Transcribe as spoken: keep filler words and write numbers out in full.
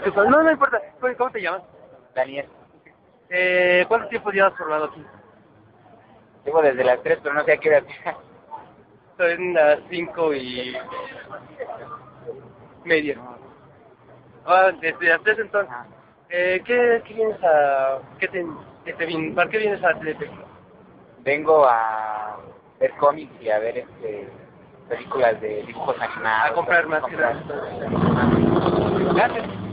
Disculpa, no, no importa. ¿Cómo cómo te llamas? Daniel, Eh, ¿Cuánto tiempo llevas formado aquí? llevo desde las tres, pero no sé a qué hora. Son las cinco y media. Ah, desde las tres entonces. Ajá. Eh, ¿qué, ¿Qué vienes a... ¿Qué te, qué te vin- ¿Para qué vienes a T D P? Vengo a ver cómics y a ver este películas de dibujos animados. A comprar más que comprar. nada. Ajá. Gracias.